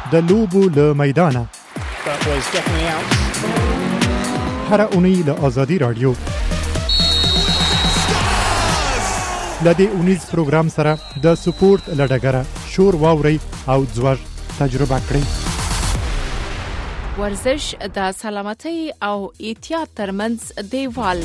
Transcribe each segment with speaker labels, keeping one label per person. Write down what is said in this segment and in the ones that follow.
Speaker 1: د لوبو له میدانه هر اونۍ له آزادي رادیو لدې اونیز پروګرام سره د سپورت لډګره شور واوري او ځوږ تجربه کړئ.
Speaker 2: ورزش د سلامتۍ او احتیاط ترمنځ دیوال.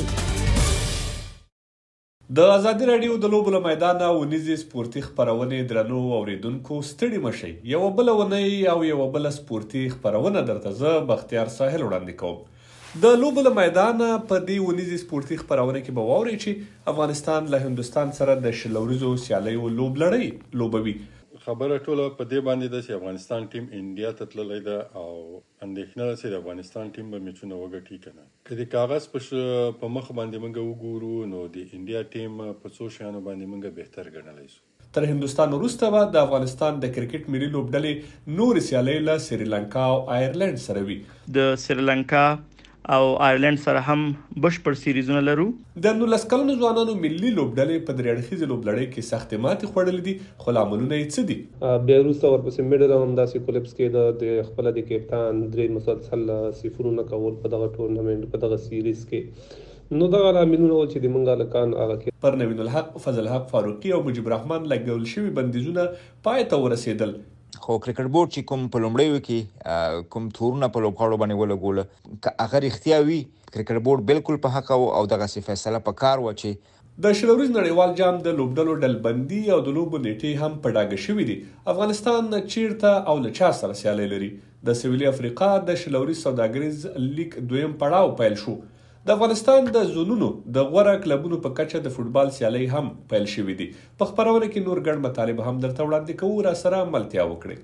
Speaker 3: د ازادي رادیو د لوبو له میدانه ونیزې سپورتي خپرونې درنو اوریدونکو ستړي مشئ. یوه بله اونۍ او یوه بله سپورتي خپرونه درته زه بختیار ساحل وړاندې کوم. د لوبو له میدانه په دې ونیزې سپورتي خپرونه کې به واورئ چې افغانستان له هندوستان سره د شل ورځو سیالیو لوبلړۍ لوبوي.
Speaker 4: خبره ټوله په دې باندې ده چې افغانستان ټیم انډیا ته تللی ده او اندېښنه ده چې د افغانستان ټیم به میچونه وګټي که نه. که د کاغذ په مخ باندې موږ وګورو نو د انډیا ټیم په څو شیانو باندې موږ بهتر ګڼلی شو.
Speaker 3: تر هندوستان وروسته به د افغانستان د کرکټ ملي لوبډلې نورې سیالۍ له سریلانکا او آیرلینډ سره وي.
Speaker 5: د سریلانکا او آیرلینډ سره هم بشپړ سیریزونه لرو.
Speaker 3: د 19 کلنو ځوانانو ملي لوبډلې په درې اړخیزې لوبلړۍ کې سختې ماتې خوړلې دي، خو لاملونه یې څه دي؟
Speaker 6: بیا وروسته ورپسې میډل همداسې کولپس کې د خپله د کپتان درې مسلسل صفرونه کول په دغه ټورنمنټ په دغه سیریز کې، نو دغه لاملونه و چې د موږ هلکان هغه کې
Speaker 3: پر نوین الحق، فضل حق فاروقي او مجيب الرحمن لګول شوي بندیزونه پای ته ورسېدل.
Speaker 7: خو کرکټ بورډ چې کوم په لومړیو کې کوم تورونه په لوبغاړو باندې ولګوله، که هغه رښتیا وي کرکټ بورډ بالکل په حق او دغسې فیصله په کار وه چې
Speaker 3: د شل ورځ نړیوال جام د لوبډلو ډلبندي او د لوبو نیټې هم په ډاګه شوي دي. افغانستان چیرته او له چا سره سیالۍ لري؟ د سویلي افریقا د شل ورځ سوداګریز لیګ دویم پړاو پیل شو. د افغانستان د زونونو د غوره کلبونو په کچه د فوټبال سیالۍ هم پیل شوي دي. په خپرونه کې نور ګڼ مطالب هم درته وړاندې کوو، را سره ملتیا وکړئ.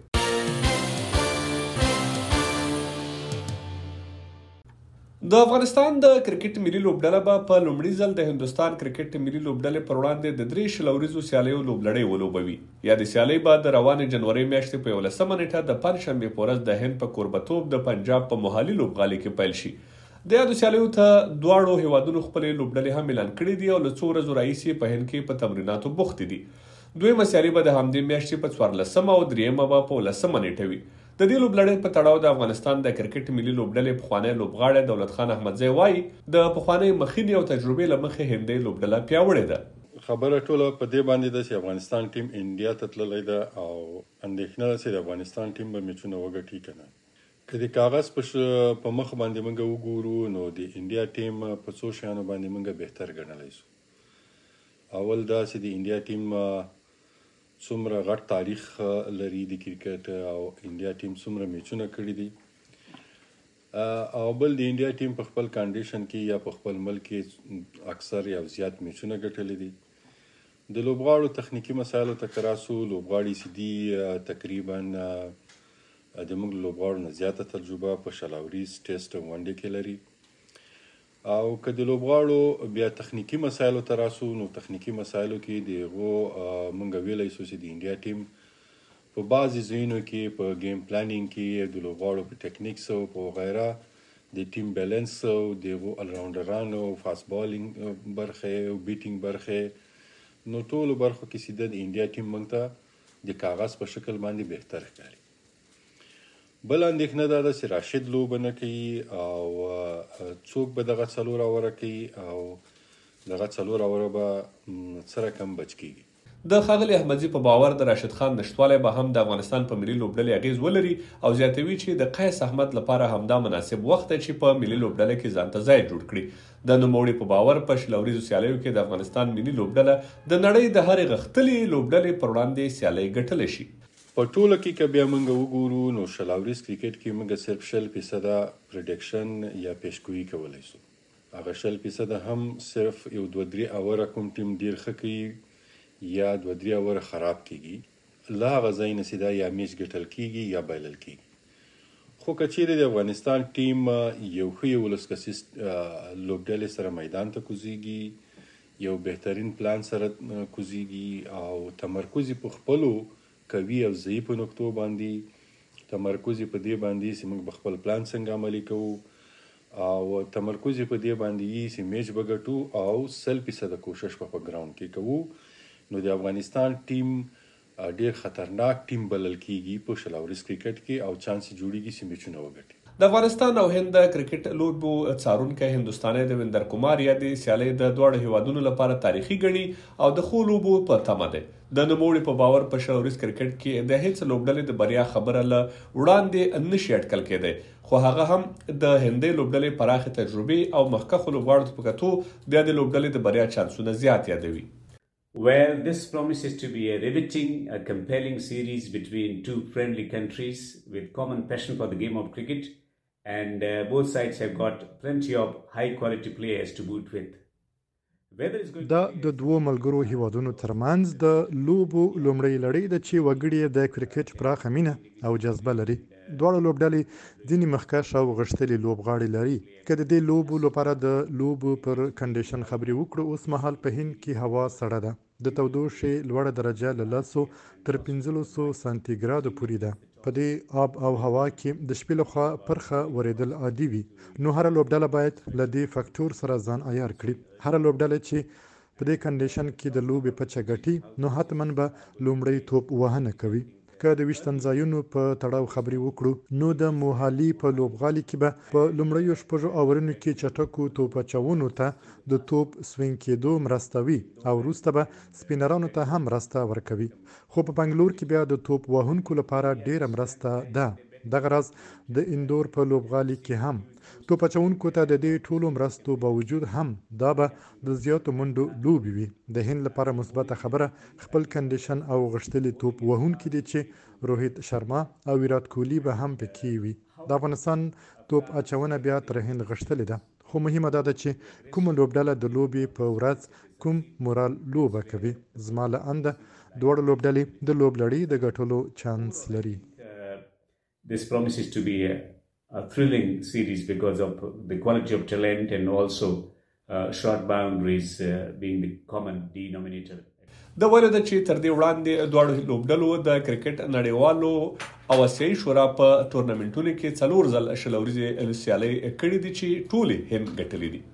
Speaker 3: د افغانستان د کرکټ ملي لوبډله به په لومړي ځل د هندوستان کرکټ ملي لوبډلې پر وړاندې د 3 شل ورځو سیالیو لوبلړۍ ولوبوي. یا د سیالۍ به د روانې جنوري میاشتې په 11 نیټه د پنجشنبې په ورځ د هند په کوربتوب د پنجاب په موهالي لوبغالي کې پیل شي. د یادو سیالیو ته دواړو هیوادونو خپلې لوبډلې هم اعلان کړي دي او له څو ورځو راهیسې په هند کې په تمریناتو بوختې دي. دویمه سیالي به د همدې میاشتې په 14 او دریمه به په 19 نیټه وي. د دې لوبلړۍ په تړاو د افغانستان د کرکټ ملي لوبډلې پخوانی لوبغاړی دولت خان احمدزی وایي د پخوانۍ مخینې او تجربې له مخې هندۍ لوبډله پیاوړې ده.
Speaker 4: خبره ټوله په دې باندې ده چې افغانستان ټیم انډیا ته تللی ده او اندېښنه ده چې د افغانستان ټیم به میچونه وګټي که نه. که د کاغذ په مخ باندې موږ وګورو نو د انډیا ټیم په څو شیانو باندې موږ بهتر ګڼلی شو. اول دا چې د انډیا ټیم څومره غټ تاریخ لري د کرکټ او انډیا ټیم څومره میچونه کړي دي، او بل د انډیا ټیم په خپل کانډیشن کې یا په خپل ملک کې اکثر یا زیات میچونه ګټلي دي. د لوبغاړو تخنیکي مسایلو ته که راسو، لوبغاړي چې دي تقریبا د موږ لوبغاړو نه زیاته تجربه په شلاوریز ټیسټ او ون ډے کې لري. او که د لوبغاړو بیا تخنیکي مسایلو ته راسو نو تخنیکي مسایلو کې د هغو موږ ویلی شو چې د انډیا ټیم په بعضې ځایونو کې په گیم پلانینګ کې د لوبغاړو په ټیکنیکس او په وغیره د ټیم بیلنس او د هغو الراونډرانو فاست بالینګ برخې او بیټینګ برخې، نو ټولو برخو کې سیده د انډیا ټیم موږ ته د کاغذ په شکل باندې بهتر ښکاري. بل اندېښنه دا ده چې راشد لوبه نه کوي او څوک به دغه 4 اوره کوي او دغه 4 اوره به څه رقم بچ کیږي.
Speaker 3: د ښاغلي احمدزي په باور د راشد خان نشتوالی به هم د افغانستان په ملي لوبډلې اغیز ولري او زیاتوي چې د قیس احمد لپاره همدا مناسب وخت دی چې په ملي لوبډله کې ځانته ځای جوړ کړي. د نوموړي په باور په شل ورځو سیالیو کې د افغانستان ملي لوبډله د نړۍ د هرې غښتلې لوبډلې پر وړاندې سیالۍ ګټلی شي.
Speaker 4: په ټوله کې که بیا موږ وګورو نو شل ورځ کرکټ کې موږ صرف 0% پریډکشن یا پیشګویي کولی شو. هغه 0% هم صرف یو 2-3 اوره کوم ټیم ډېر ښه کوي یا 2-3 اوره خراب کیږي، له هغه ځای نه سیده یا میچ ګټل کیږي یا بایلل کیږي. خو که چیرې د افغانستان ټیم یو ښه 11 کسیز لوبډلې سره میدان ته کوزیږي، یو بهترین پلان سره کوزیږي او تمرکز په خپلو قوي او ضعیفو نقطو باندې تمرکز په دې باندې چې موږ خپل پلان څنګه عملي کوو او تمرکز په دې باندې چې میچ بګټو او 100% کوشش په ګراوند کې کوو، نو د افغانستان ټیم ډیر خطرناک ټیم بلل کیږي په شلاورز کرکټ کې او چانس جوړیږي چې میچونه وګټي.
Speaker 3: د افغانستان او هند کرکټ لوبو څارونکی هندستاني دیویندر کمار یا د سیالۍ د دواړو هیوادونو لپاره تاریخي ګڼي او د خو لوبو په تمه ده. د نوموړي په باور په شلاورز کرکټ کې د هیڅ لوبډلې د بریا خبره له وړاندې نشي اټکل کېدی، خو هغه هم د هندۍ لوبډلې پراخه تجربه او مخکښو لوبغاړو په کتو بیا د لوبډلې د بریا چانسونه زیات یادوي.
Speaker 8: Well, this promises to be a riveting, a compelling series between two friendly countries with common passion for the game of cricket, and both sides have got plenty of high-quality players to boot with.
Speaker 1: دا د دوو ملګرو هیوادونو ترمنځ د لوبو لومړۍ لړۍ ده چې وګړي د کرکټ پراخه مینه او جذبه لري. دواړه لوبډلې ځینې مخکښ او غښتلي لوبغاړي لري. که د دې لوبو لپاره د لوبو پر کنډیشن خبرې وکړو، اوس مهال په هند کې هوا سړه ده. د تودوخې لوړه درجه له 10 تر 1500 سانتیګرادو پورې ده. په دې آب او هوا کې د شپې لخوا پرخه ورېدل عادي وي، نو هره لوبډله باید له دې فاکتور سره ځان عیار کړي. هره لوبډله چې په دې کنډیشن کې د لوبې پچه ګټي، نو حتما به لومړی توپ وهنه کوي. که د ویشتن ځایونو په تړاو خبرې وکړو، نو د موهالي په لوبغالي کې به په لومړیو شپږو اورونو کې چټکو توپ اچونو ته د توپ سوینګ کېدو مرسته وي او وروسته به سپینرانو ته هم مرسته ورکوي. خو په بنګلور کې بیا د توپ وهونکو لپاره ډیره مرسته ده. دغه راز د اندور په لوبغالي کې هم توپ اچونکو ته د دې ټولو مرستو باوجود هم دا به د زیاتو منډو لوبې وي. د هند لپاره مثبته خبره خپل کنډیشن او غښتلي توپ وهونکي دي چې روهیت شرما او ویرات کوهلي به هم پکې وي. د افغانستان توپ اچونه بیا تر هند غښتلې ده، خو مهمه دا ده چې کومه لوبډله د لوبې په ورځ کوم مورال لوبه کوي. زما له انده دواړه لوبډلې د لوبلړۍ د ګټلو چانس لري.
Speaker 8: This promises to be a thrilling series because of the quality of talent and also short boundaries being the common denominator.
Speaker 3: د ویلو ده چې تر دې وړاندې دواړو لوبډلو د کرکټ نړیوالو او آسیایي شورا په تورنمنټونو کې 4 ځل شلوريزې سیالۍ کړې دي چې ټولې هند ګټلې دي.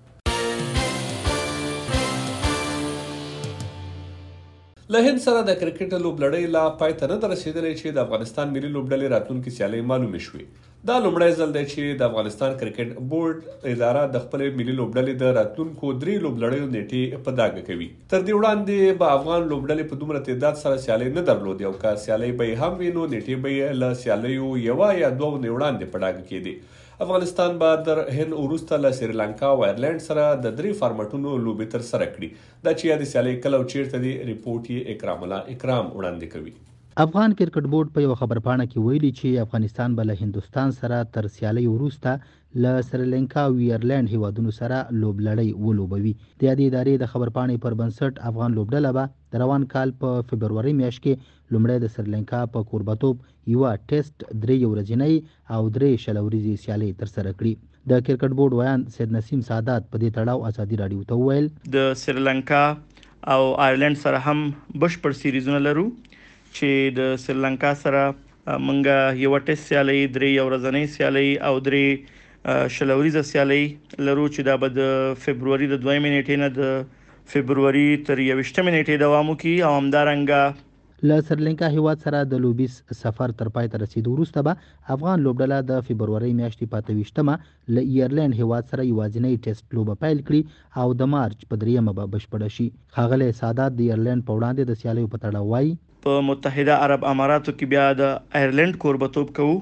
Speaker 3: له هند سره د کرکټ لوبلړۍ لا پای ته نه رسیدلې چې د افغانستان ملي لوبډلې راتلونکي سیالۍ معلومې شوې. دا لومړی ځل دی چې د افغانستان کرکټ بورډ اداره د خپل ملي لوبډلې د راتلونکو 3 لوبلړیو نیټې په ډاګه کوي. تر دې وړاندې به افغان لوبډلې په دومره تعداد سره سیالۍ نه درلودې او که سیالۍ به هم وي، نو نیټې به له سیالیو یوه یا دوه نه وړاندې په ډاګه کېدې. افغانستان به در هند وروسته له سریلانکا او ایرلند سره د 3 فارمټونو لوبې تر سره کړي. دا چې یاد سیالۍ کله او چیرته دی، ریپورت یې اکرام الله اکرام وړاندې کوي.
Speaker 9: افغان کرکټ بورډ په یو خبرپاڼه کې ویلي چې افغانستان به له هندستان سره تر سیالۍ وروسته له سریلانکا او ایرلند هیوادونو سره لوبلړۍ ولوبوي. د یادې ادارې د خبرپاڼې پر بنسټ افغان لوبډله به د روان کال په فبروري میاشت کې لومړی د سریلانکا په کوربتوب یوه ټیسټ 3 ورځنۍ او 3 شلوريزې سیالۍ ترسره کړي. د کرکټ بورډ ویان سید نسیم سادات په دې تړاو ازادي راډیو ته وویل
Speaker 5: د سریلانکا او ایرلند سره هم بشپړ سیریزونه لرو چې د سریلانکا سره منګه یو ټیسټ سیالۍ 3 ورځنۍ سیالۍ او 3 شلوريزه سیالۍ لرو چې دا به د فبروري د 2 نیټې نه د فبروري تر 21 نیټې دوام وکړي او همدارنګه
Speaker 9: له سریلانکا هیواد سره د لوبیس سفر تر پای ته رسیدو وروسته به افغان لوبډله د فبروري میاشتې په 28مه له ایرلند هیواد سره یوازینۍ ټیسټ لوبه پیل کړي او د مارچ په 3مه به بشپړه شي. ښاغلی سادات د ایرلند په وړاندې د سیالیو په تړاو وایي
Speaker 5: په متحده عرب اماراتو کې بیا د ایرلند کوربتوب کوو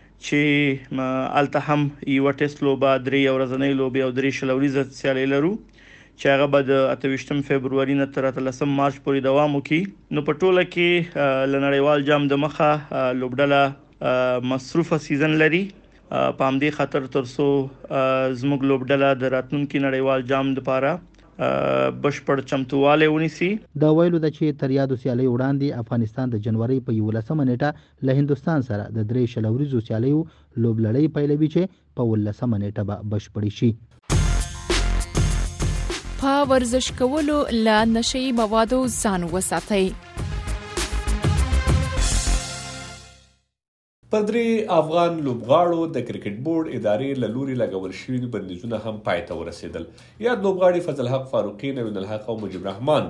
Speaker 5: چې الته هم یو ټیسټ لوبه 3 ورځنۍ لوبه او 3 شلوريزه سیالۍ لرو چې هغه به د 28 فبروري نه تر 13 مارچ پورې دوام وکړي. نو په ټوله کې له نړیوال جام د مخه لوبډله مصروفه سیزن لري. په همدې خاطر ترڅو زموږ لوبډله د راتلونکي نړیوال جام لپاره بشپړ چمتواله ونیسي.
Speaker 9: دا ویلو د چې تر یادو سیالۍ وړاندې افغانستان د جنوري په 11 نیټه له هندستان سره د 3 شلوريزو سیالیو لوبلړۍ پیلوي چې په 19 نیټه به بشپړ شي.
Speaker 2: په ورزش کولو له نشئی موادو ځان وساتئ.
Speaker 3: په 3 افغان لوبغاړو د کرکټ بورډ ادارې له لوري لګول شوي بندیزونه هم پای ته ورسېدل. یاد لوبغاړي فضل حق فاروقي، نوین الحق او مجيب رحمان وو.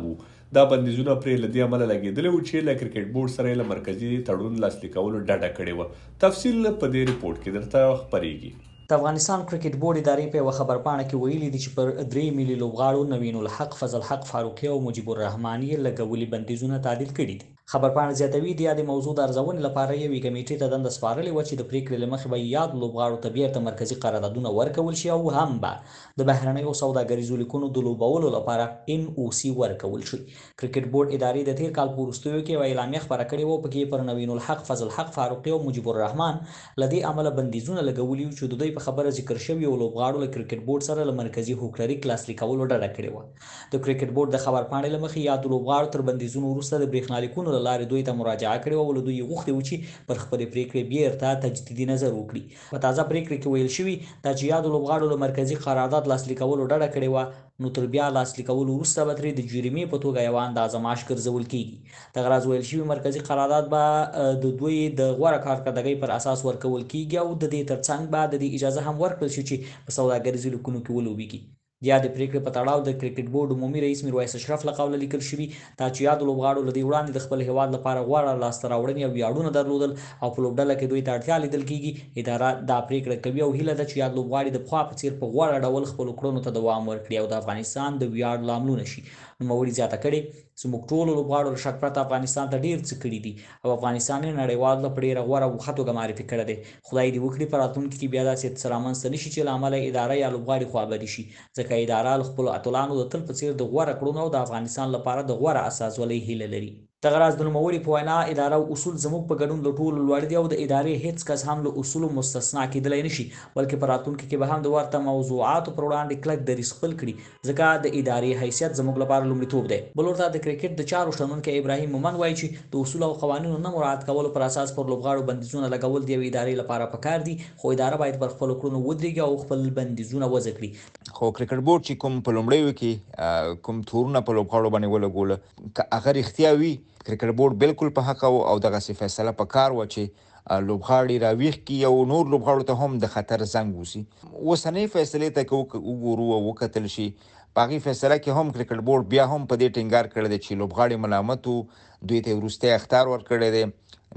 Speaker 3: دا بندیزونه پرې له دې امله لګېدلي وو چې له کرکټ بورډ سره یې له مرکزي تړون لاسلیک کولو ډډه کړې وه. تفصیل په دې ریپورټ کې درته خپرېږي.
Speaker 10: د افغانستان کرکټ بورډ ادارې په یوه خبرپاڼه کې ویلي دي چې پر 3 ملي لوبغاړو نوین الحق، فضل حق فاروقي او مجيب الرحمن یې لګولي بندیزونه تعدیل کړي دي. خبرپاڼه زیاتوي د یادې موضوع د ارزونې لپاره یوې کمیټې ته دنده سپارلې وه چې د پریکړې له مخې به یاد لوبغاړو ته بیرته مرکزي قراردادونه ورکول شي او هم به د بهرنیو سوداګریزو لیکونو د لوبولو لپاره NOC ورکول شي. کرکټ بورډ ادارې د تیر کال په وروستیو کې یوه اعلامیه خپره کړې وه، پکې پر نوین الحق، فضل حق فاروقي او مجيب الرحمن له دې امله بندیزونه لګولي وو چې د دوی په خبره ذکر شوي لوبغاړو له کرکټ بورډ سره له مرکزي هوکړري لاسلیک کولو ډډه کړې وه. د کرکټ بورډ د خبرپاڼې له مخې یاد لوبغاړو تر بندیزونو وروسته د برېښنا لیکونو له لارې دوی ته مراجعه کړې وه، ولې دوی یې غوښتي وو چې پر خپلې پرېکړې بیرته تجدیدي نظر وکړي. په تازه پرېکړې کې ویل شوي دا چې یاد لوبغاړو له مرکزي قرارداد لاسلیک کولو ډډه کړې وه، نو تر بیا لاسلیک کولو وروسته به ترې د جریمې په توګه یوه اندازه معاش ګرځول کیږي. دغه راز ویل شوي مرکزي قرارداد به د دوی د غوره کارکردګۍ پر اساس ورکول کیږي او د دې ترڅنګ به د دې اجازه هم ورکړل شي چې په سوداګریزو لیکونو کې ولوبېږي. یا د پریکړې په تړاو د کرکټ بورډ عمومي رئیس میرویس اشرف له قوله لیکل شوي دا چې یاد لوبغاړو له دې وړاندې د خپل هیواد لپاره غوره لاسته راوړنې او ویاړونه درلودل او په لوبډله کې دوی ته اړتیا لیدل کیږي. اداره دا پریکړه کوي او هیله ده چې یاد لوبغاړي د پخوا په څیر په غوره ډول خپلو کړنو ته دوام ورکړي او د افغانستان د ویاړ لاملونه شي. نوموړي زیاته کړې زموږ ټولو لوبغاړو له شک پرته افغانستان ته ډېر څه کړي دي او افغانستان یې نړیوال ته په ډېره غوره او ښه توګه معرفي کړی دی. خدای دې وکړي په راتلونکي کې بیا داسې څه رامنځته نه شي چې له امله اداره یا لوبغاړي خوابدي شي، ځکه اداره له خپلو اتلانو د تل په څیر د غوره کړنو او د افغانستان لپاره د غوره اساسولۍ هیله لري. دغه راز د نوموړي په وینا اداره او اصول زموږ په ګډون له ټولو لوړ دي او د ادارې هیڅ کس هم له اصولو مستثنا کېدلی نشي، بلکې په راتلونکي کې به هم د ورته موضوعاتو پر وړاندې کلک دریځ خپل کړي، ځکه د ادارې حیثیت زموږ لپاره لومړیتوب دی. بل ورته د کرکټ د چارو شنونکی ابراهیم مومن وایي چې د اصولو او قوانینو نه مراعات کولو پر اساس پر لوبغاړو بندیزونه لګول د یوې ادارې لپاره پکار دي، خو اداره باید پر خپلو کړنو ودرېږي او خپل بندیزونه وضع کړي.
Speaker 7: خو کرکټ بورډ چې کوم په لومړیو کې کوم تورونه په لوبغاړو باندې ولګول، که هغه رښتیا وي کرکټ بورډ بالکل په حق او دغسې فیصله پکار وه چې لوبغاړي راویښ کړي او نور لوبغاړو ته هم د خطر زنګ ووسي. اوسنۍ فیصلې ته که وګورو او وکتل شي، په هغې فیصله کې هم کرکټ بورډ بیا هم په دې ټینګار کړی دی چې لوبغاړي ملامت وو، دوی ته وروستی اخطار ورکړی دی،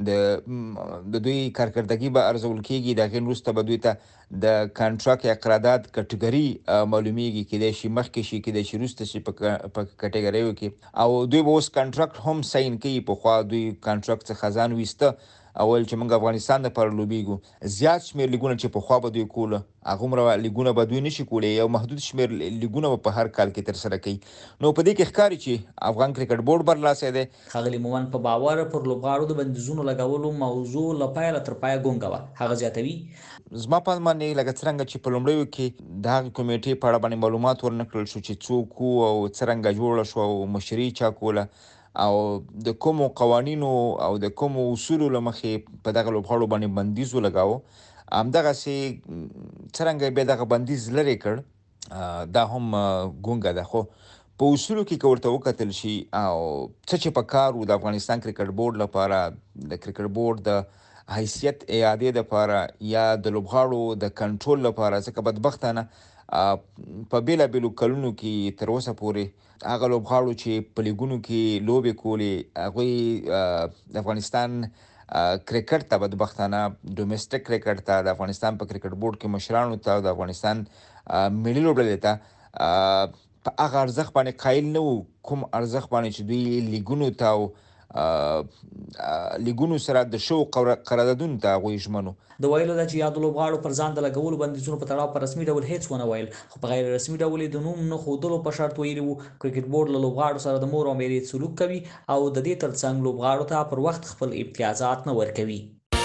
Speaker 7: د دوی کارکردګي به ارزول کیږي، د هغې وروسته به دوی ته د کانټراکټ یا قرارداد کټګري معلومیږي، کیدای شي مخکې شي کیدای شي وروسته شي په کټګریو کې، او دوی به اوس کانټراکټ هم ساین کوي. پخوا دوی کانټراکټ څخه ځان ویسته اول چې موږ افغانستان دپاره لوبېږو، زیات شمېر لیګونه چې پخوا به دوی کوله هغومره لیګونه به دوی نشي کولی، یو محدود شمېر لیګونه به په هر کال کې ترسره کوي. نو په دې کې ښکاري چې افغان کرکټ بورډ برلاسی دی.
Speaker 10: ښاغلي مومن په باور پر لوبغاړو د بندیزونو لګولو موضوع له پیله تر پایه ګونګه وه. هغه زیاتوي
Speaker 7: زما په باندې لکه څرنګه چې په لومړیو کې د هغې کمیټې په اړه باندې معلومات ورنه کړل شو چې څوک وو او څرنګه جوړه شوه او مشري چا کوله او د کومو قوانینو او د کومو اصولو له مخې په دغه لوبغاړو باندې بندیز ولګاوه، همدغسې څرنګه بیا دغه بندیز لرې کړ، دا هم ګونګه ده. خو په اصولو کې که ورته وکتل شي او څه چې په کار و د افغانستان کرکټ بورډ لپاره، د کرکټ بورډ د حیثیت اعادې دپاره یا د لوبغاړو د کنټرول لپاره، ځکه بدبختانه په بېلابېلو کلونو کې تر اوسه پورې هغه لوبغاړو چې په لیګونو کې لوبې کولې هغوی د افغانستان کرکټ ته بدبختانه ډومېسټک کرکټ ته د افغانستان په کرکټ بورډ کې مشرانو ته او د افغانستان ملي لوبډلې ته په هغه ارزښت باندې قایل نه وو، کوم ارزښت باندې چې دوی لیګونو ته او لیګونو سره د شو قراردادونو ته هغوی ژمنو.
Speaker 10: د ویلو ده چې یادو لوبغاړو پر ځان د لګولو بندیزونو په تړاو په رسمي ډول هیڅ ونه ویل، خو په غیر رسمي ډول یې د نوم نه ښودلو په شرط ویلي وو. کرکټ بورډ له لوبغاړو سره د مور او میرې سلوک کوي او د دې ترڅنګ لوبغاړو ته پر وخت خپل امتیازات نه ورکوي.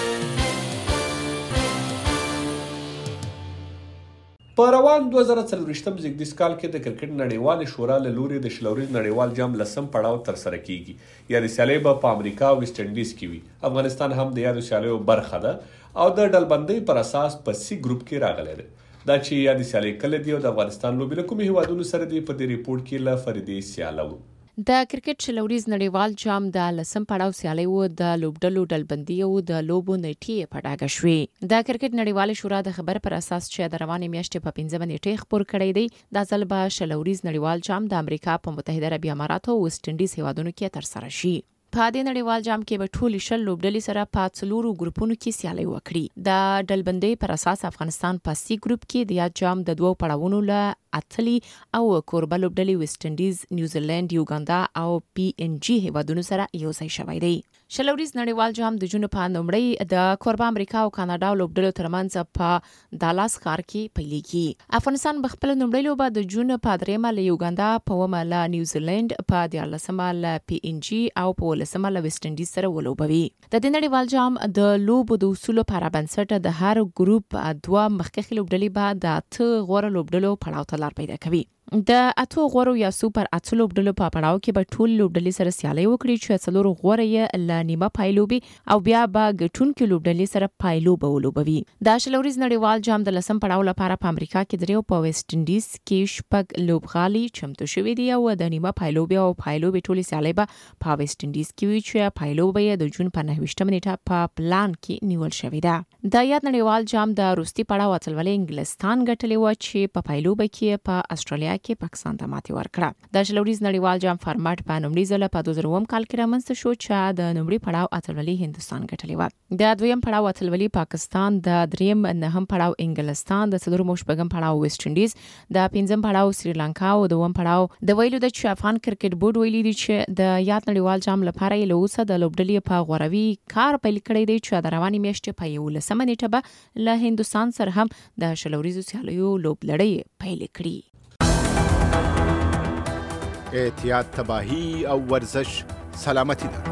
Speaker 3: په روان 2024 زیږدیز کال کې د کرکټ نړیوالې شورا له لوري د شلوريز نړیوال جام لسم پړاو ترسره کیږي. یادې سیالۍ به په امریکا او ویسټ انډیز کې وي. افغانستان هم د یادو سیالیو برخه ده او د ډلبندۍ پر اساس په سی ګروپ کې راغلی دی. دا چې یادې سیالۍ کله دي او د افغانستان لوبې له کومې هیوادونو سره دي، په دې ریپورټ کې له فریدې سیاله وو.
Speaker 2: د کرکټ شلوريز نړیوال جام د لسم پړاو سیالي و د لوبډلو ډلبندي او د لوبو نیټې په ډاګه شوې. د کرکټ نړیوال شورا د خبر پر اساس چې د روانې میاشتې په 15 نیټې خبر کړی دی د ځل به شلوريز نړیوال جام د امریکا په متحده عربي امارات او ویسټ انډیز هیوادونو کې تر سره شي. په دې نړیوال جام کې به ټول شل لوبډلې سره په څلورو ګروپونو کې سیالي وکړي. د ډلبندۍ پر اساس افغانستان په سی ګروپ کې د یاد جام د دوو پړاوونو له اتلی او کوربه لوبډلې ویسټ انډیز، نیوزیلند، یوګاندا او پی ان جی هیوادونو سره یو ځای شوی دی. شلوريز نړیوال جام د جون په نومړی د کوربه امریکا او کاناډا لوبډلو ترمنځ په دالاس ښار کې پیلېږي. افغانستان بخپل نومړی لوبه د جون په 3 له یوګاندا، په 9 له نیوزیلند، په 14 له پی ان جی او په 15 له ویسټ انډیز سره ولوبوي. د دې نړیوال جام د لوبو د اصولو لپاره بنسټ د هر ګروپ دوه مخکښ لوبډلې به د 8 غوړ لوبډلو پړاو ته لار پیدا کوي. د 8 غوړو یا سوپر 8 لوبډلو په پړاو کې به ټول لوبډلې سره سیالي وکړي چې څلور غوړ یې ل نیمه پایلوبي او بیا به ګټونکو لوبډلې سره پایلوبه ولوبوي. د شلوريز نړیوال جام د لسم پړاو لپاره په امریکا کې دریو په ویسټ انډیز کې شپږ لوبغالي چمتو شوې دي او د نیمه پایلوبي او پایلوبي ټولې سیالي به په ویسټ انډیز کې وي چې پایلوبه د جون په 9 نیټه په پلان کې نیول شوې ده. د یاد نړیوال جام د روستي پړاو اتلولې انګلستان ګټلې و چې په پایلوبه کې په استرالیا کې پاکستان ته ماتې ورکړه. د شلوريز نړیوال جام فارمټ په نومړي ځل په 2009 کال کې رامنځته شو چې د نومړي پړاو اتلولې هندستان ګټلې و. د دویم پړاو اتلولې پاکستان، د دریم نهم پړاو انګلستان، د څلورم شپږم پړاو ویسټ انډیز، د پنځم پړاو سریلانکا او د دویم پړاو د ویلو د افغان کرکټ بورډ ویلي دی چې د یاد نړیوال جام لپاره یې له اوسه د لوبډلې په غوروي کار پیل کړی دی چې د روانې میاشتې په 11 نیټه به له هندستان سره هم د شلوريزو سیالیو لوبلړۍ پیل کړي.
Speaker 11: احتیاط تباہی او ورزش سلامتی ده.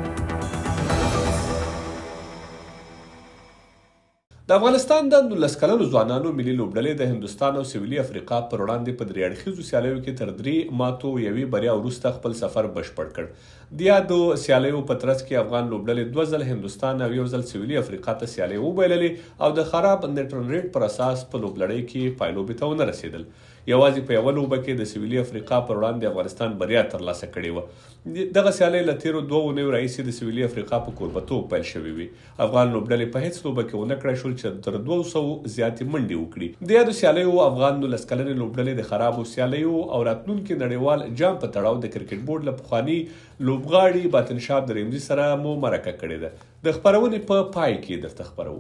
Speaker 3: د افغانستان د 19 کلنو ځوانانو ملي لوبډلې د هندستان او سویلي افریقا پر وړاندې په 3 اړخیزو سیالیو کې تر 3 ماتو یوې بریا وروسته خپل سفر بشپړ کړ. د یادو سیالیو په ترڅ کې افغان لوبډلې 2 ځل هندستان او 1 ځل سویلي افریقا ته سیالي وبایللې او د خراب نیټ رن ریټ پر اساس په لوبډلې کې پایلوبي ته ونه رسیدل. یوازې په یو لوبه کې د سویلي افریقا پر وړاندې افغانستان بریا ترلاسه کړې و. دغه سیالي له تیرو 2 اونیو راهیسې د سویلي افریقا په کوربتوب پیل شوې وي. افغان لوبډلې په هیڅ لوبه کې ونه کړای شول چې تر 200 زیاتې منډې وکړي. د یادو سیالیو افغان 19 کلنې لوبډلې د خرابو سیالیو او راتلونکي نړیوال جام په تړاو د کرکټ بورډ له پخواني لوبغاړي باطن شاه درېمزي سره مو مرکه کړې ده. د خبرونې په پای کې درته خبرو.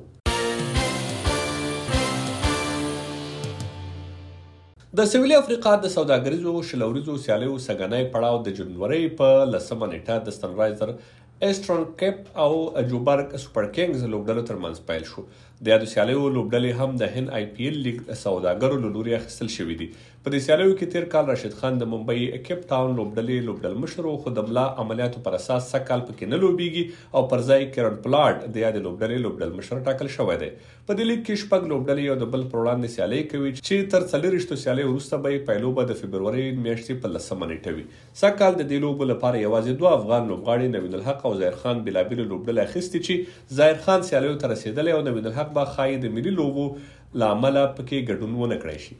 Speaker 3: د سویلي افریقا د سوداګریزو شلوريزو سیالیو سګنۍ پړاو د جنوري په 10 نیټه د سنرایزر ایسټرن کیپ او جوبرګ سپر کینګز لوبډلو ترمنځ پیل شو. د یادو سیالیو لوبډلې هم د هند آی پی ایل لیګ سوداګرو له لوري اخیستل شوې دي. په دې سیالیو کې تیر کال راشد خان د ممبئی کیپ ټاون لوبډلې لوبډل مشر خو د ملا عملیاتو پر اساس سکهال پکې نه لوبيږي او پر ځای کیرن پلاډ د یاد لوبډلې لوبډل مشر ټاکل شوی دی. په دې لیګ کې شپږ لوبډلې یو د بل پر وړاندې سیالي کوي چې تر 40 سیالي وروسته به پایلوبه د فبرवरी میاشتې په 10 نیټه وي. سکهال د دې لوبو لپاره یوازې 2 افغان لوبغاړي نوین الحق او ظاهر خان بلابل لوبډل اخیستي چې ظاهر خان سیالیو ته رسیدلی او نوین الحق به خای د ملي لوبو لامل پکې ګډون ونه کړی شي.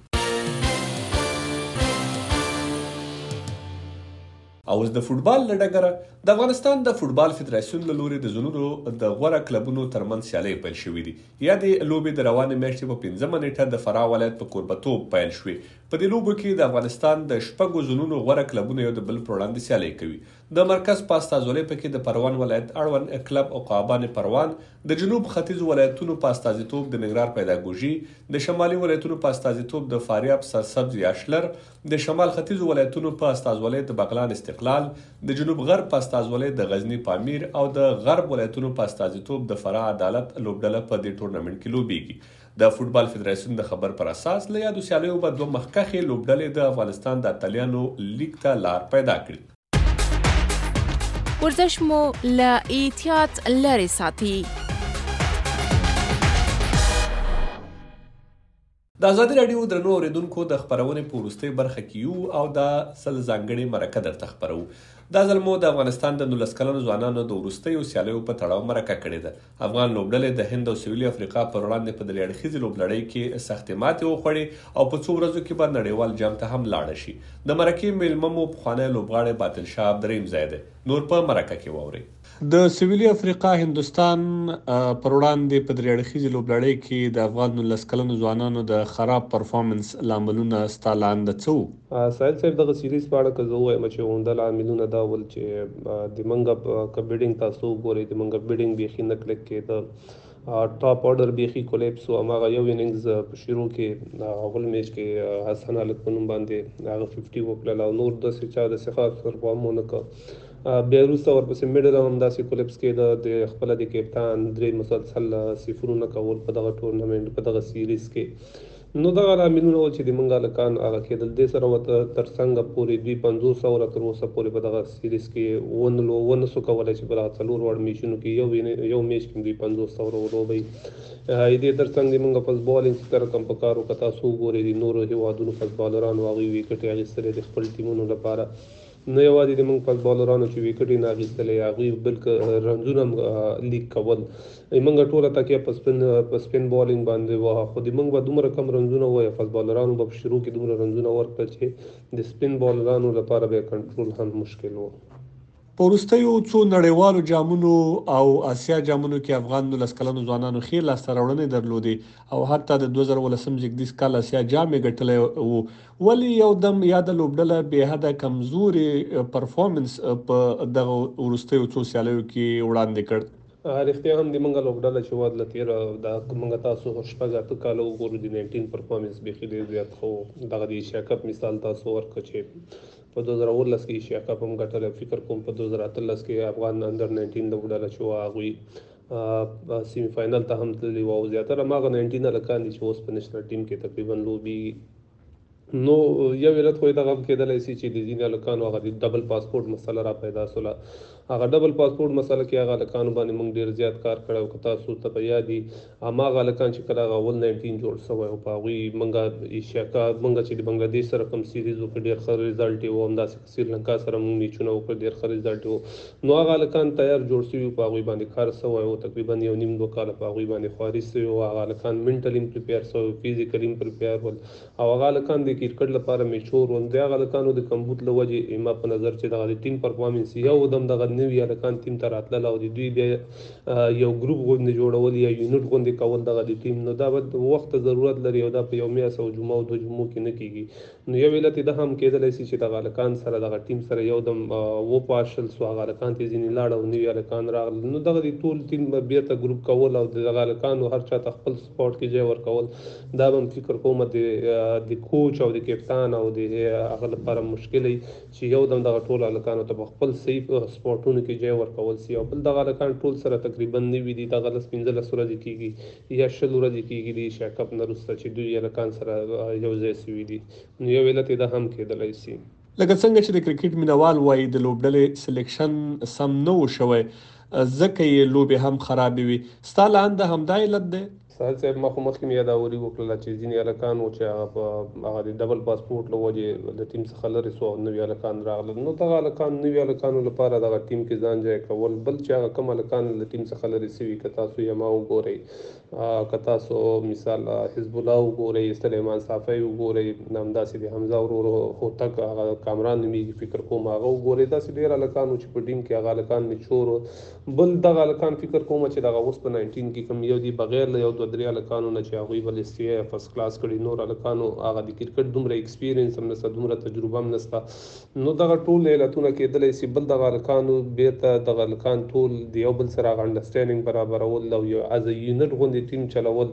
Speaker 3: او د فوتبال لډګره د افغانستان د فوتبال فدراسیون له لوري د زونونو د غوړه کلبونو ترمنځ سیالي پیل شوې دي. یا د لوبې د روانې میاشتې په 15 نیټه د فراه ولایت په کوربتوب پیل شوې. په دې لوبو کې د افغانستان د شپږو زونونو غوړه کلبونو یو د بل پر وړاندې سیالي کوي. د مرکز په استازولۍ پکې د پروان ولایت اړوند کلب عقابان پروان، د جنوب ختیځ ولایتونو په استازیتوب د ننګرهار پیداګوژي، د شمالي ولایتونو په استازیتوب د فاریاب سرسبز یاشلر، د شمال ختیځ ولایتونو په استازولۍ د بغلان استقلال، د جنوب غرب په استازولۍ د غزنی پامیر او د غرب ولایتونو په استازیتوب د فراه عدالت لوبډله په دې ټورنمنټ کې لوبېږي. د فوتبال فدراسیون د خبر پر اساس له یادو سیالیو به 2 مخکښې لوبډلې د افغانستان د اتلیانو لیګ ته لار پیدا کړي.
Speaker 2: ورزش مو له احتیاط لرې ساتي.
Speaker 3: د ازادي راډیو درنو اوریدونکو د خبرونې په وروستۍ برخه کې یو او د سل ځانګړې مرکه درته خبرو. دا ځل مو د افغانستان د 19 کلنو ځوانانو د وروستیو سیالیو په تړاو مرکه کړې ده. افغان لوبډلې د هند او سویلي افریقا پر وړاندې په درې اړخیزې لوبلړۍ کې سختې ماتې وخوړې او په څو ورځو کې به نړیوال جام ته هم لاړه شي. د مرکې میلمه مو پخوانی لوبغاړی باطل شاه دریم ځای دی. نور په مرکه کې واورئ. د سویلي افریقا هندوستان پر وړاندې په درې اړخیزې لوبلړۍ کې د افغان 19 کلنو ځوانانو د خراب پرفارمنس لاملونه ستا لاندې څه وو؟
Speaker 6: ساحل صاحب دغه سیریز په اړه که زه ووایم چې عمده لاملونه دا ول چې د منګه که بیډینګ تاسو وګورئ د منګه بیډینګ بیخي نه کلک کېده. ټاپ آرډر بیخي کولیپس و. هماغه یو اننګز په شروع کې اول میچ کې حسن هلک په نوم باندې هغه 50 وکړل او نور داسې چا داسې خاص پرفارم ونه کړ. بیا وروسته ورپسې میډل هم داسې کولیپس کېده. د خپله د کپتان درې مسلسل صفرونه کول په دغه ټورنمنټ په دغه سیریز کې. نو دغه لاملونه و چې د موږ هلکان هغه کېدل. دې سره ورته تر څنګه پورې دوی 500 تر اوسه پورې په دغه سیریز کې ونه سو کولی چې په دغه 4 وړ میچونو کې یو میچ کې دوی 500 ولوبوي. دې تر څنګ د موږ فاست بالینګ چې کله کوم په کار وکړه تاسو وګورئ د نورو هېوادونو فاست بالرانو هغوی ویکټې اخیستلې د خپل ټیمونو لپاره. نه یوازې د موږ فاست بالرانو چې ویکټ یې نه اخیستلې هغوی بلکې رنزونه هم لیک کول. موږ ټوله تکیه په سپین بالینګ باندې وه خو د موږ به دومره کم رنزونه وایه فاست بالرانو به په شروع کې دومره رنزونه ورکړه چې د سپین بالرانو لپاره به کنټرول هم مشکل و.
Speaker 3: په وروستیو څو نړیوالو جامونو او آسیا جامونو کې افغان 19 کلنو ځوانانو ښې لاسته راوړنې درلودې او حتی د 2018 زیږدیز کال آسیا جام یې ګټلی و. ولې یو دم یاده لوبډله بې حده کمزورې پرفارمنس په دغه وروستیو څو سیالیو کې وړاندې کړ؟
Speaker 6: رښتیا هم د موږ لوبډله چې وه له تېره دا موږ تاسو 6-8 کاله وګورو د 19 پرفارمنس بیخي ډېر زیات خو دغه د ایشیا کپ مثال تاسو ورکړه چې په 2019 کې ایشیا کپ هم ګټلی. فکر کوم په 2018 کې افغان انډر 19 لوبډله چې وه هغوی سیمی فاینل ته هم تللي وه او زیاتره هماغه 19 هلکان دي چې اوس په نېشنل ټیم کې تقریبا لوبېږي. نو یو علت خو یې دغه هم کېدلی سي چې د ځینې هلکانو هغه د ډبل پاسپورټ مسله را پیدا سوله. هغه ډبل پاسپورټ مسله کې هغه هلکانو باندې موږ ډېر زیات کار کړی او که تاسو ته په یاد وي هماغه هلکان چې کله هغه اول 19 جوړ شوی او په هغوی موږ ایشیا کپ موږ چې د بنګلادیش سره کوم سیریز وکړ ډېر ښه رزلټ یې و. همداسې سریلنکا سره موږ میچونه وکړ ډېر ښه رزلټ و. نو هغه هلکان تیار جوړ شوي په هغوی باندې کار شوی و. تقریبا 1.5-2 کاله په هغوی باندې خواري شوي و. هغه هلکان منټل هم پریپیر شوي فزیکل هم پریپیر ول او هغه هلکان د کرکټ لپاره میچور ول. د هغه هلکانو د کمبود له وجې ما په نظر چې دغه د ټیم پرفارمنس یو دم دغه نوي هلکان ټیم ته راتلل او د دوی بیا یو ګروپ غوندې جوړول یا یونټ غوندې کول دغه د ټیم. نو دا به وخت ضرورت لري او دا په یو میاشت او جمعه او 2 جمعو کې نه کېږي. نو یو علت یې دا هم کېدلی سي چې دغه هلکان سره دغه ټیم سره یو دم وپاشل سو. هغه هلکان ته ځینې لاړه او نوي هلکان راغلل. نو دغه د ټول ټیم بېرته ګروپ کول او دغه هلکانو هر چا ته خپل سپورټ کې ځای ورکول دا به هم فکر کوم د کوچ او د کپتان او د هغه لپاره مشکل چې یو دم دغه ټول هلکانو ته خپل صحیح سپورټونو کې ځای ورکول سي. او بل دغه هلکان ټول سره تقریبا نوي دي. دغه 15 ورځې کېږي یا 20 ورځې کېږي د ایشیا کپ نه وروسته چې دوی هلکان سره یو ځای سوي دي. نو یو علت یې دا هم کېدلی سي.
Speaker 3: لکه څنګه چې د کرکټ مینوال وایي د لوبډلې سلیکشن سم نه و شوی ځکه یې لوبې هم خرابې وي. ستا لاندې همدا علت دی؟
Speaker 6: ساحل صاحب ما خو مخکې مې یاداوري وکړله چې ځینې هلکان وو چې هغه په هغه د ډبل پاسپورټ له وجې د ټیم څخه لرې سو او نوي هلکان راغلل. نو دغه هلکان نوي هلکانو لپاره دغه ټیم کې ځان ځای کول. بل چې هغه کم هلکان له ټیم څخه لرې سوي که تاسو یما وګورئ که تاسو مثال حزب الله وګورئ سلیمان صافی وګورئ همداسې د حمزه ورور هوتک هغه کامران نومیږي فکر کوم هغه وګورئ. داسې ډېر هلکان وو چې په ټیم کې هغه هلکان میچور وو. بل دغه هلکان فکر کوم چې دغه اوس په 19 کې کوم یو دي بغیر له یو 2-3 هلکانو نه چې هغوی به لیستې فرست کلاس کړي. نور هلکانو هغه د کرکټ دومره ایکسپیرینس هم نشته دومره تجربه هم نشته. نو دغه ټول علتونه کېدلی سي. بل دغه هلکانو بیرته دغه هلکان ټول د یو بل سره هغه انډرسټینډینګ برابرول او یو از یونټ غوندې ټیم چلول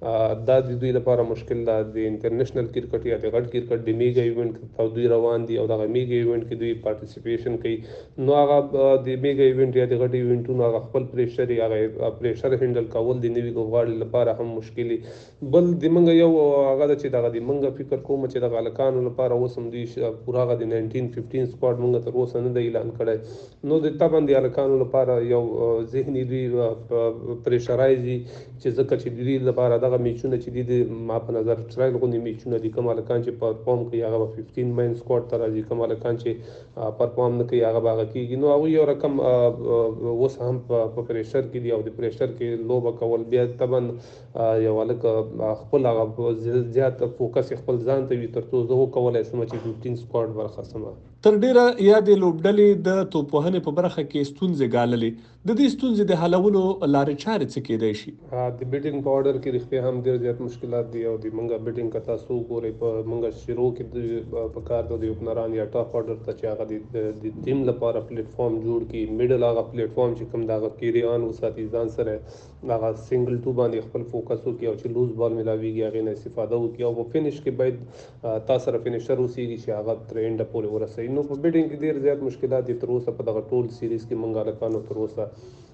Speaker 6: دا د دوی لپاره مشکل ده. د انټرنیشنل کرکټ یا د غټ کرکټ د میګا ایونټ په دوی روان دي او دغه میګا ایونټ کې دوی پارټیسپیشن کوي. نو هغه د میګا ایونټ یا د غټ ایونټونو هغه خپل پریشر هغه پریشر هینډل کول د نوي لوبغاړي لپاره لپاره هم مشکلي. بل د منګه یو هغه چې دغه د منګه فکر کوم چې د غالکانو لپاره اوس هم دوی پوره هغه د 1915 سکواډ منګه تر اوسه نه دی اعلان کړی. نو د طبعا د هلکانو لپاره یو ذهني دوی پریشرایزي چې ځکه چې دوی لپاره دغه میچونه چې دي ما په نظر اسرائیل غوندې میچونه دي، کوم هلکان چې پرفارم کوي هغه به 15 مین سکواډ ته راځي، کوم هلکان چې پرفارم نه کوي هغه به هغه کېږي. نو هغوی یو رقم اوس هم په پریشر کې دي او د پریشر کې لوبه کول بیا طبعا یو هلک خپل هغه زیات فوکس خپل ځان ته وي تر څو زه وکولی شم چې 15 سکواډ برخصمه.
Speaker 3: تر ډیره یا د لوبډلې د توپوهنې په برخه کې ستونزې ګاللې، د دې ستونزې د حلولو لارې چارې څه کېدای شي؟
Speaker 6: د بیټینګ په اورډر کې رښتیا هم ډېر زیات مشکلات دي او د منګه بیټینګ که تاسو وګورئ په منګه شروع کې په کار د اوپنران یا ټاپ اورډر ته چې هغه د ټیم لپاره پلیټ فارم جوړ کړي، میډل هغه پلیټ فارم چې کوم د هغه کیری آن وساتي ځان سره هغه سنګل ټو باندې خپل فوکس وکړي او چې لوز بال ملاویږي هغې نه استفاده وکړي او په فینش کې باید تا سره فینشر اوسېږي چې هغه تر اینډه پورې ورسوي. نو په بیټینګ کې ډېر زیات مشکلات دي. تر اوسه په دغه ټول سیریز کې موږ هلکانو تر اوسه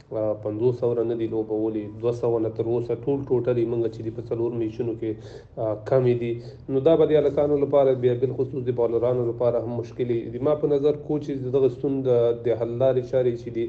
Speaker 6: 500 نه دي لوبولي، 200 نه تر اوسه ټول ټوټلي موږ چې دي په 4 میچونو کې کمې دي. نو دا به د هلکانو لپاره بیا بالخصوص د بالرانو لپاره هم مشکلې دي. ما په نظر کوچ دغه ستون د حل لارې چارې چې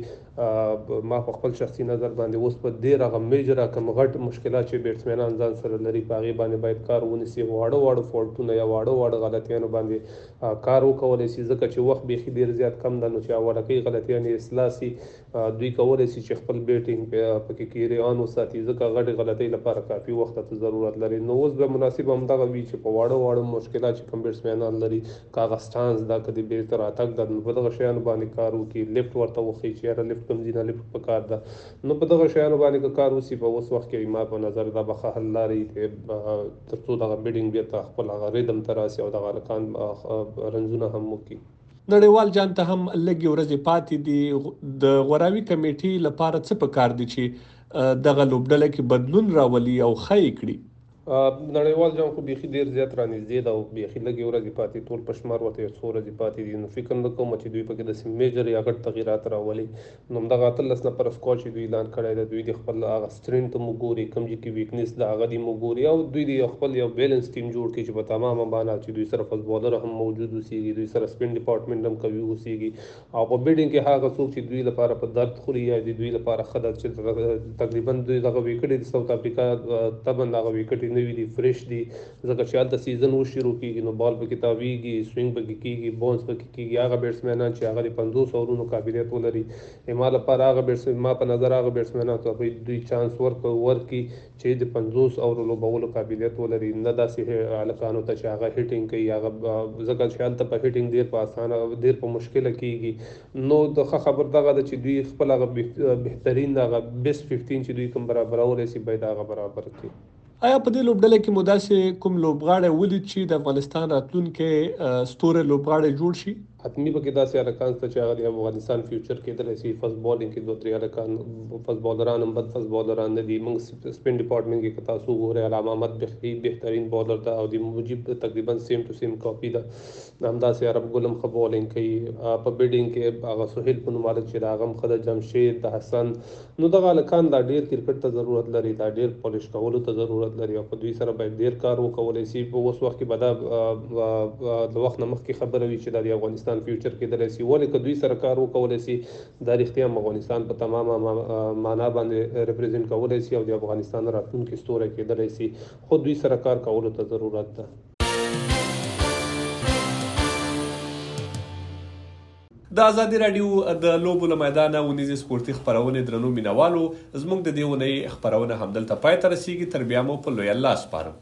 Speaker 6: دي ما په خپل شخصي نظر باندې اوس په ډېر هغه میجر کم غټ مشکلات چې بیټسمینان ځان سره لري په هغې باندې باید کار ونیسي، واړه فالټونه یا واړه غلطیانو باندې کار وکولی شي ځکه چې وخت بیخي ډېر زیات کم ده. نو چې اولکۍ غلطیانې اصلاح سي دوی کولی شي چې خپل بیټینګ پکې کیری آن وساتي ځکه غټې غلطۍ لپاره کافي وخت ته ضرورت لري. نو اوس به مناسب همدغه وي چې په واړه مشکلات چې کوم بیټسمینان لري که هغه سټانس دا که د بیرته راتګ ده نو په دغه شیانو باندې کار وکړي، لیفټ ورته وښیي چې یاره لیفټ کوم ځي نه لیفټ په کار ده. نو په دغه شیانو باندې که کار وسي په اوس وخت کې ما په نظر دا به ښه حل لارې تر څو دغه بیټینګ بېرته خپل هغه ریدم ته راسي او دغه هلکان رنزونه هم وکړي.
Speaker 3: نړیوال جام ته هم لږې ورځې پاتې دي. د غوراوي کمیټې لپاره څه پکار دي چې دغه لوبډله کې بدلون راولي او ښه یې کړي؟
Speaker 6: نړیوال جام خو بیخي ډېر زیات رانږدې ده او بیخي لږې ورځې پاتې ټول په شمار ورته 100 ورځې پاتې دي. نو فکر نه کوم چې دوی پکې داسې میجر یا غټ تغیرات راولي. نو همدغه 18 نفره سکواډ چې دوی اعلان کړی دی دوی د خپل هغه سټرینټ هم وګوري، کوم ځای کې ویکنیس ده هغه دې هم وګوري او دوی د خپل یو بیلنس ټیم جوړ کړي چې په تمامه معنی چې دوی سره فاست بالر هم موجود اوسېږي، دوی سره سپین ډپارټمنټ هم قوي اوسېږي او په بیټینګ کې هغه څوک چې دوی لپاره په درد خوري یا د دوی لپاره ښه ده چې تقریبا دوی دغه وکټ د ساوث افریقا طبعا دغه وکټ نوي دي، فرش دي ځکه چې هلته سیزن وشروع کېږي نو بال پکې تاویږي، سوینګ پکې کېږي، باونس پکې کېږي. هغه بیټسمینان چې هغه د 500 اورونو قابلیت ولري ما لپاره هغه بیټسمین ما په نظر هغه بیټسمینان ته دوی چانس ورکړي چې د 500 اورو لوبولو قابلیت ولري، نه داسې هلکانو ته چې هغه هیټینګ کوي هغه ځکه چې هلته په هیټینګ ډېر په اسانه ډېر په مشکله کېږي. نو د ښه خبر دغه ده چې دوی خپل هغه بهترین هغه بیسټ 15 چې دوی کوم برابرولی شي باید هغه برابر کړي.
Speaker 3: آیا په دې لوبډله کې مو داسې کوم لوبغاړی ولید چې د افغانستان راتلونکی ستوری لوبغاړی جوړ شي؟
Speaker 6: حتمی پکې داسې هلکان شته چې هغه د افغانستان فیوچر کېدلی شي. فسټ بالینګ کې 2-3 هلکان فسټ بالران هم بد فسټ بالران نه دي. موږ سپین ډپارټمنټ کې که تاسو وګورئ علامه احمد بخي بهترین بالر ده او د مجیب تقریبا سیم ټو سیم کاپي ده. همداسې عرب ګل هم ښه بالینګ کوي. په بیډینګ کې هغه سهیل په نوم هلک چې د هغه هم ښه ده، جمشید د حسن. نو دغه هلکان دا ډېر کرکټ ته ضرورت لري، دا ډېر پالش کولو ته ضرورت لري او په دوی سره باید ډېر کار وکولی شي. په اوس وخت کې به دا د وخت نه مخکې خبره وي چې دا د افغانستان فیوچر کېدلی شي. ولې که دوی سره کار وکولی شي دا رښتیا هم افغانستان په تمامه معنا باندې ریپرزینټ کولی شي او د افغانستان راتلونکی ستوری کېدلی شي، خو دوی سره کار کولو ته ضرورت ده.
Speaker 3: د ازادي راډیو د لوبو له میدانه ونیزې سپورتي خپرونې درنو مینوالو زموږ د دې اونۍ خپرونه همدلته پای ته رسیږي. تر بیا مو په لوی الله سپارم.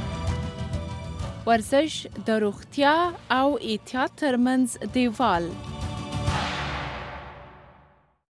Speaker 2: ورزش د روغتیا او احتیاط ترمنځ دیوال